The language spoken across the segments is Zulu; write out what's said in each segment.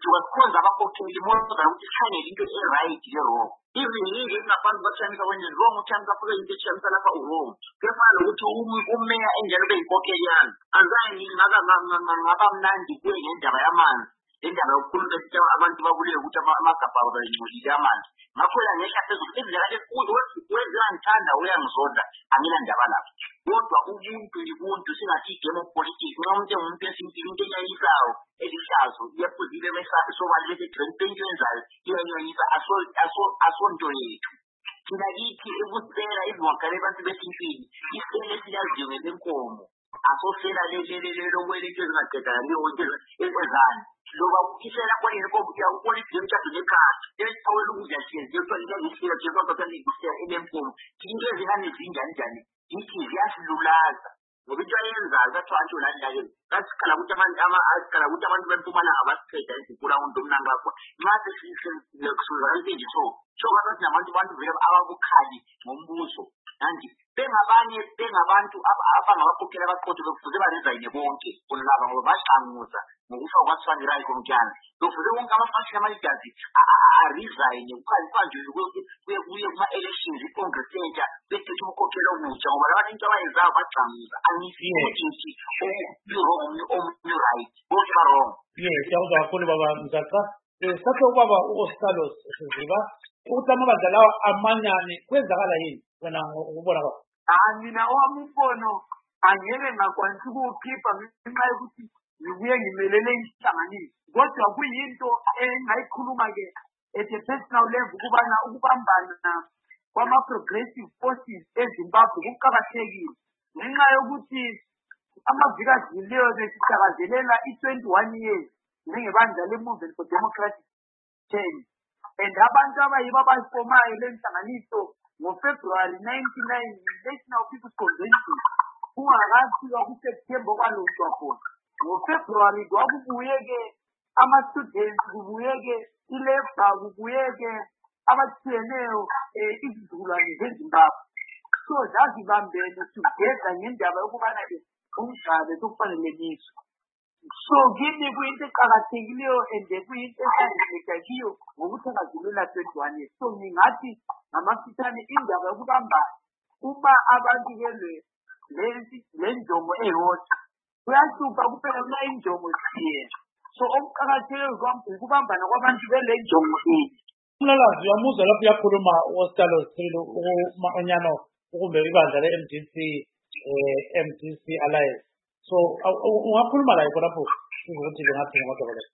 wakhonza abakhokheli modwa ukuthi sikhangele into e-right le-wrong. Even yile ngabantu bathamisa wenye wrong uthamisa fuke into ethamisa lapha u-wrong. Kuyafana nokuthi umeya enjalo beyinkokheli yami. Azange ngaba mnandi kuye ngendaba yamanzi. Indaba yokukhuluma ukuthi abantu babulele ukuthi amagabha bayingcolile amanzi. Ngakho la ngehla phezulu indlela lefundo wenziwa ngithanda uyangizonda anginandaba lapho. Kodwa ubuntu singathi game of politics noma umuntu engumuntu esintini into enyayisayo elihlazo iyaphuzile mesabe sobani bese drink into enzayo iyanyanyisa asonto yethu. Thina kithi ebusela izwakale abantu besintini isele siyaziyo ngelenkomo asosela lelo wele into ezingadedani yonke ezezani loba ukisela kwa yebo ukubona idzemthathu nekhaya esithawela ukudla hlezi yothola ngisila nje kodwa ngisela enemfumo into ezingane zinjani ithi ziyasilulaza ngoba into ayenzayo kathiwa nje kasikhala ukuthi abantu bempumana abasiqeda izikula umuntu omnanga bakho nxa sesikusuza into so kwathi nabantu vele ababukhali ngombuso kanti bengabantu abangabakhokhela abaqotho bekufuze banezayine bonke kunlaba ngoba baqanguza ngokusho kwaSandra ikomjana bekufuze bonke amafashion amalidazi aresign ukhanjwe kuye kuma elections icongress entsha bethethe umkhokhelo omutsha ngoba labantu into abayenzayo baqanguza angisithi omunye right bonke ba wrong. Siyabonga kakhulu baba Mzaka. Sakhe ubaba uOstalos Siziba utama badalawa amanyane kwenzakala yini wena ukubona kwakho? Mina owambono angeke ngakwanisa ukukhipha ngenxa yokuthi ngibuye ngimelele inhlanganiso kodwa kuyinto engayikhuluma ke at a personal level ukubambana kwama-progressive forces eZimbabwe kuqakathekile ngenxa yokuthi amaviki adlulileyo besithakazelela i-21 years njengebandla le-Movement for Democratic Change and abantu abayibo abayifomayo le nhlanganiso ngoFebruary 99 National People's Convention kungakafika kuSeptember kwalotshwa khona ngoFebruary kwakubuyeke ama-students kubuyeke ilebha kubuyeke abathiyeneyo izizukulwane zeZimbabwe so zazibambene together ngendaba yokubana umhlaba sokufaneleniswa so kimi kuyinto eqakathekileyo and kuyinto esandleka kiyo ngokuthakazelela 21 years so ngingathi ngamafitane indaba yokubambana uma abantu le njongo eyodwa kuyahluka kuphela kula injongo siye so okuqakathekile ukubambana kwabantu bele njongo yini umlalazi uyamuzwa lapho uyakhuluma uOstalos umanyano ukumbeka ibandla le-MDC MDC Alliance so ungakhuluma la lapho ukuthi ngathi ngodokotela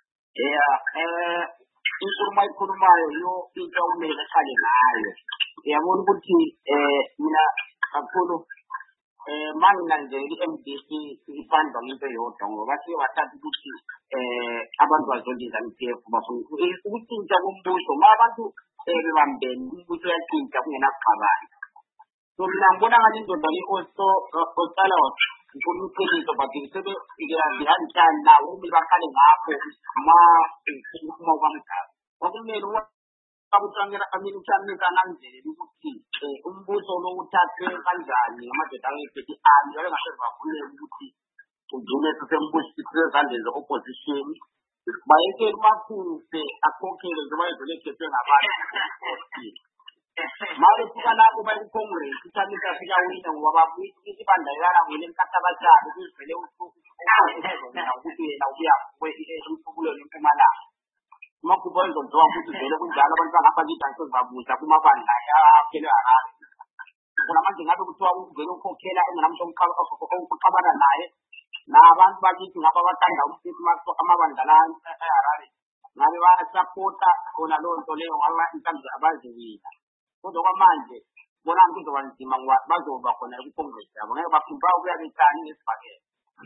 inkulumo ayikhulumayo yo into umele ekhale ngayo yabona ukuthi mina kakhulu manginanzela i-MDC ibandla into yodwa ngoba bathi bathatha ukuthi abantu bazondiza iPF bafuna ukutshintsha kombuso ngoba abantu bebambene umbuso uyatshintsha kungenakuxabana so mina ngibona ngathi indoda le-Ostalos ngomqiniso bathi sebeyihanjani nawo kumele baqale ngapho uma ubamgaba kwakumele abutangela amilithamisa ngendlela ukuthi umbuso lo uthathwe kanjani amadoda ayephethe ami yale ngaphezulu kakhulu ukuthi ugcine sisembuso ezandleni ze-opposition bayeke baphuse akhokhele njengoba ezolekhethe ngabantu mare fika lapho bayikongress ithamisa sikawina ngoba babuye ibandayana ngene nkathabathana kuzivele ukuthi yena ubuya emfukulo lempumalanga makubonzo nje ukuthi vele kunjalo abantu bangaphakithi angisezabuza kumabandla yaphela harare kuna manje ngabe kuthiwa uvele ukhokhela engenamuntu omqabana naye nabantu bakithi ngapha bathanda ukuthi amabandla la eharare ngabe bayasapota khona leyo nto leyo ngoba inhlamvu abaziwina kodwa kwamanje bona kuzoba nzima ngoba bazoba khona ku-congress yabo ngeke baphumba ukuya betani ngesibhakela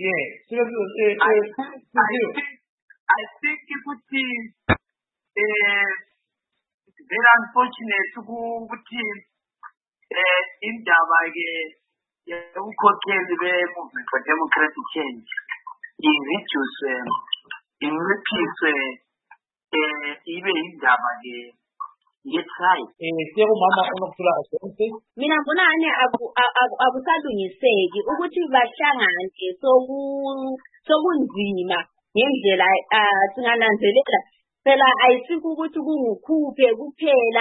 I think ukuthi very unfortunate ukuthi indaba ke yokukhokheli be-Movement for Democratic Change inciphise ibe indaba ke ye-tribe. Siyabonga unokuthula kahle. Mina ngibona ane akusalungiseki ukuthi bahlangane sokunzima ngendlela singananzelela phela ayisike ukuthi kungukhuphe kuphela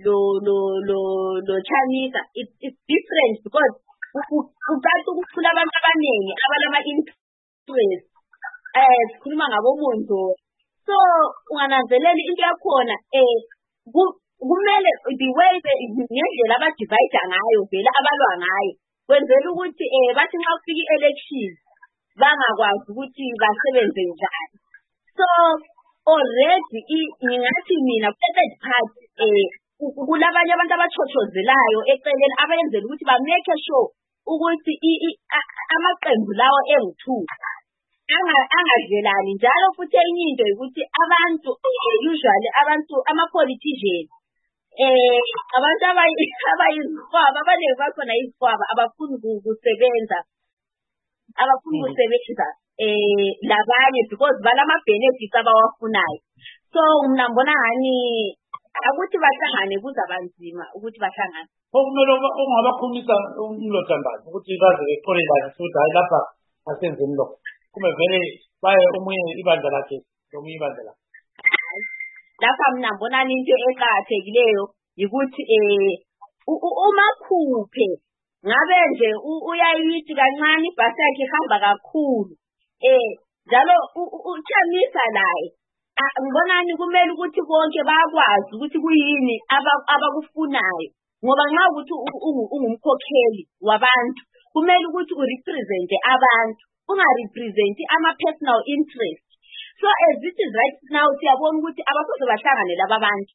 lo Chamisa. It's different because uqala ukukhula abantu abaningi abalama interest sikhuluma ngabo Mondo. So ungananzelela into yakhona kumele the way ngendlela abadivide ngayo vele abalwa ngayo kwenzela ukuthi bathi nxa kufika election bangakwazi ukuthi basebenze njani. So already ngingathi mina third party kulabanye abantu abachochozelayo eceleni abenzela ukuthi ba make sure ukuthi amaqembu lawo engu2 angadlelani njalo futhi enye into ukuthi abantu usually abantu ama-politicians abantu abayizifwaba abaningi bakhona izifwaba abafuni ukusebenza labanye because balama-benefits abawafunayo. So mina mbona ngani akuthi bahlangane kuzabanzima ukuthi bahlangane. Okumele ungabakhulumisa umlothandana ukuthi baze bethole njani futhi hayi lapha asenzeni lokho. Kume vele baye omunye ibandla lakhe omunye ibandla lakhe. Lapha mina mbona into eqhathekileyo ukuthi umakhuphe ngabe nje uyayithi kancane ibhasi yakhe ihamba kakhulu njalo uChamisa naye ngibonani kumele ukuthi bonke bakwazi ukuthi kuyini abakufunayo ngoba nxa ukuthi ungumkhokheli wabantu kumele ukuthi urepresent abantu ungarepresent ama-personal interest. So as it is right now siyabona ukuthi abasoze bahlangane laba bantu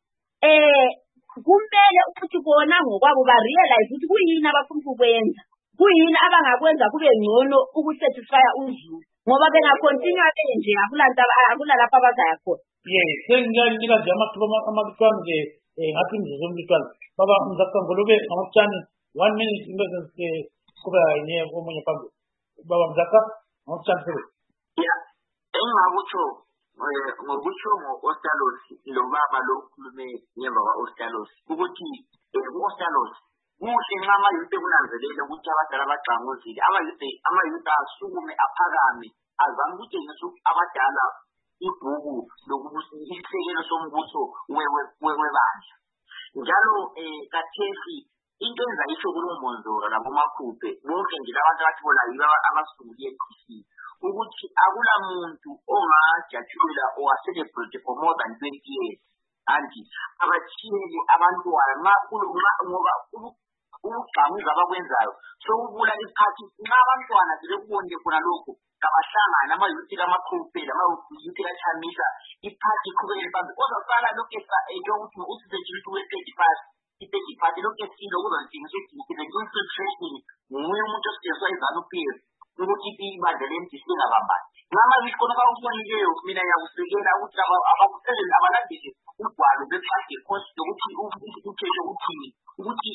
kumele ukuthi bona ngokwabo ba-realize ukuthi kuyini abafuna ukwenza kuyini abangakwenza kube ngcono ukusatisfya uzulu ngoba bengakontinue benje akulalapha abazaya khona. Yes, sengiyanika nje amathuba nje ngathi mzuzu umlutwana baba Mzakangolube ngamatshani 1 minute into kuba yinye omunye phambili baba Mzaka ngamatshani phela. Yeah, engakutsho ngokutsho ngo-Ostalos lo baba lo khulume ngemva kwa-Ostalos ukuthi u-Ostalos muhle nxa amayuthi kunanzelela ukuthi abadala bagxanguzile amayuthi asukume aphakame azame ukutshengisa abadala ibhuku isisekelo sombuso webandla njalo kathesi into enza isho kulomonzoro labomakhuphe bonke nje labantu abathi bona yibo abasungule i-NPC ukuthi akula muntu ongajatshula owacelebrate for more than 20 years anti abathiyeli abantwana ngoba ukugxamuza abakwenzayo sokubulala isikhathi nxa abantwana sebekubonile khona lokhu kabahlangane amayuthi kamakhuphe lamayuthi kaChamisa iphathi iqhubekele phambili ozasala lokhu eyokuthi usisetshilisi we-30 party lokhu esilo kuzatshengisa ukuthi infiltration nguye umuntu osetshenziswa iZANU-PF ukuthi ibandla le-MDC lingabambani ngamayuthi khona bakubonileyo mina ngiyakusekela ukuthi abakusebenzi abalandeli ugwalo bephathi cost lokuthi uthethe ukuthini ukuthi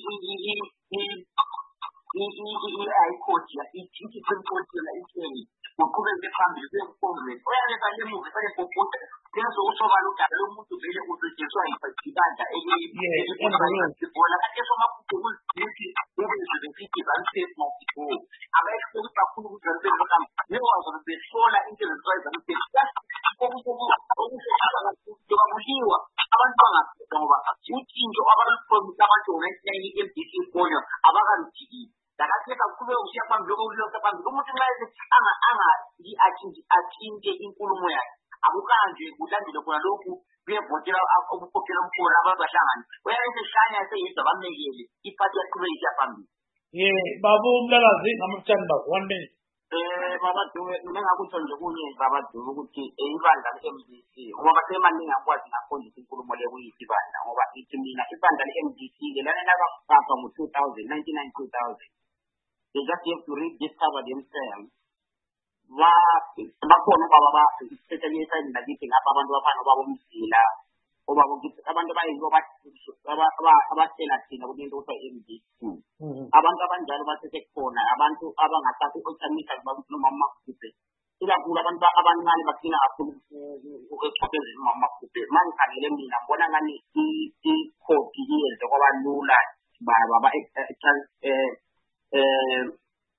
i-court i-Supreme Court yona itheni uqhubeke phambili kwe-Congress oyabeka lemuva esalekokota sezokusobala udaba lomuntu vele usetshenziswa ibandla elibona kanti esomakhuphe ukuthi ubezebesithi ZANU-PF abayesokuthi kakhulu ukuthi ZANU-PF nekwazi behlola into ezenziwa ZANU-PF abantu bangafika ngoba uthinto abalupromisa abantu ngo-1990 i-MDC ifonyo abakaludikile lakathe kakhulu ukushiya phambili lokulosa phambili umuntu nxa esethi athinte inkulumo yakhe akukanje kulandele khona lokhu kuyevotela ukukhokhela umkhulu abantu bahlangane uyabesehlanya eseyedwa bamekele iphathi yaqhubekisa phambili. Babu Mlalazi ngamatshani babo 1 minute. Baba Dube ngingakutsho nje kunye baba Dube ukuthi ibandla le-MDC ngoba semaningi akwazi ngafundisa inkulumo le kuyiphi ibandla ngoba ithi mina ibandla le-MDC lelana labaphatha ngo-1999-2000 they just have to read this cover themselves bakhona ubaba especially esayini lakithi ngapha abantu bafana ubaba uMzila ubaba abantu abayibo abathela thina kulento kuthiwa i-MDC abantu abanjalo bathethe khona abantu abangathathi uChamisa bakhuluma amakhuphe ikakhulu abantu abancane bagcina kakhulu ekuxophezeni amakhuphe mangikhangele mina ngibona ngani i-code yenze kwaba lula baba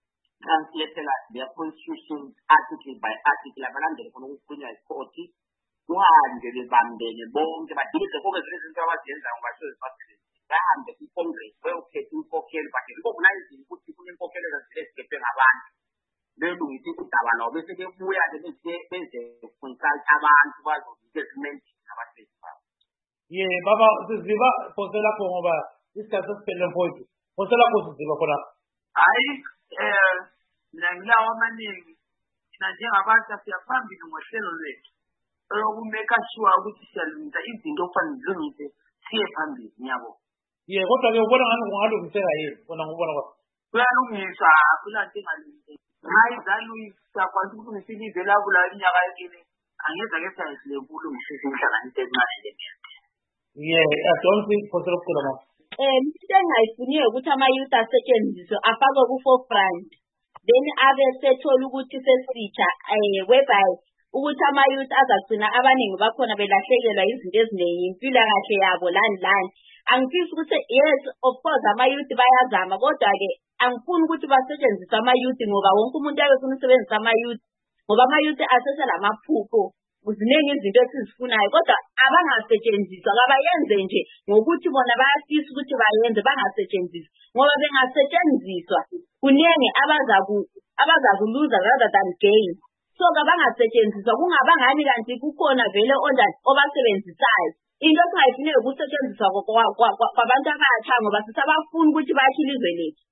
translated their constitution article by article abalandele khona ukukhulunywa icourt uhambe bebambene bonke badilise konke izinto abazenza ngobasebenzi bahambe ku-Congress bayokhetha inkokheli but recognize ukuthi kunenkokhelo ezilesikephe ngabantu belungise udaba lwabo bese bebuya-ke beze consult abantu bazo-investment abasebenzi babo. Baba siziba phose lakho ngoba isikhathi sesiphelele mfowethu phose lakho siziba khona. Hayi mina ngilawo amaningi thina njengabantu siyaphambili ngohlelo lwethu lokumeka sure ukuthi siyalungisa izinto okufanele zilungise siye phambili ngiyabo. Kodwa ke ubona ngani kungalungiseka yini bona ngubona kwakho? Kuyalungiswa akulanto engalungise. Hayi zalungisa kwanti ukulungisa ilizwe labo la inyaka yekile angeza ke sayisile ukulungisa inhlanganiso encane le. Adonsi phose lokukhula mama. Into engayifuniyo ukuthi ama-youth asetshenziswe afakwe ku-forefront then abe sethola ukuthi sesitsha whereby ukuthi ama-youth azagcina abaningi bakhona belahlekelwa izinto eziningi impilo kahle yabo lani. Angifisi ukuthi yes of course ama-youth bayazama kodwa-ke angifuni ukuthi basetshenziswe ama-youth ngoba wonke umuntu ayefuna usebenzisa ama-youth ngoba ama-youth aseselamaphupho ziningi izinto esizifunayo kodwa abangasetshenziswa kabayenze nje ngokuthi bona bayafisa ukuthi bayenze bangasetshenziswa ngoba bengasetshenziswa kuningi abazakuluza rather than gain. So kabangasetshenziswa kungabangani kanti kukhona vele onjani obasebenzisayo. Into esingayifuniyo ukusetshenziswa kwabantu abatsha ngoba sisabafuna ukuthi bakhe ilizwe lethu.